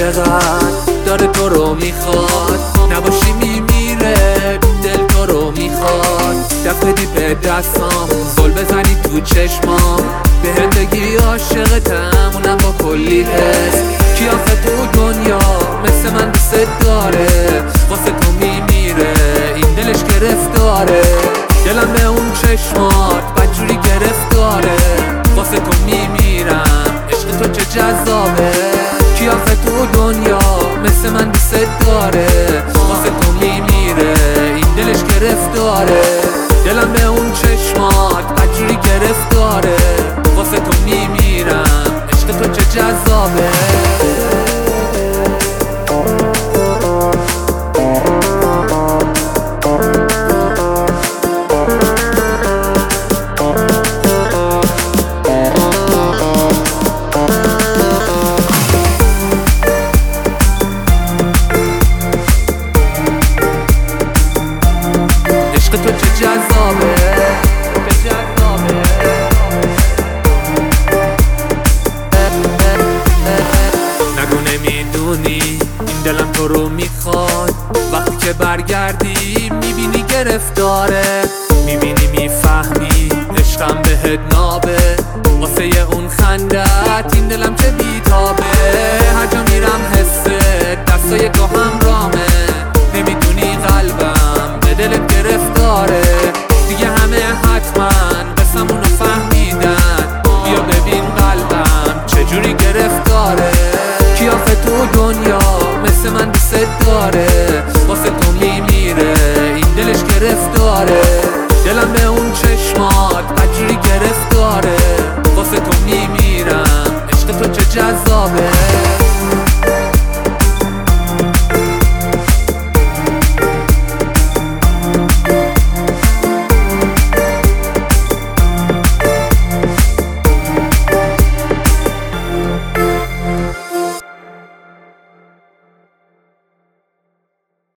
چقدر داره تو رو میخواد، نباشی میمیره دل تو رو میخواد. دست بدی به دستام، زل بزنی تو چشمام، به هم بگی عاشقتم اونم با کلی حس. کی آخه تو دنیا مثل من دوست داره، واسه تو میمیره این دلش گرفتاره. دلم به اون چشمات بدجوری گرفتاره، واسه تو میمیرم عشق تو چه جذابه. کی آخه تو دنیا مثل من دوست داره، واسه تو میمیره این دلش گرفتاره. دلم به اون چشمات بدجوری گرفتاره، واسه تو میمیرم عشق تو چه جذابه. عشق تو چه جذابه، چه جذابه. نگو نمیدونی این دلم تو رو میخواد، وقتی که برگردی میبینی گرفتاره، میبینی میفهمی عشقم بهت نابه. واسه اون خندت این دلم چه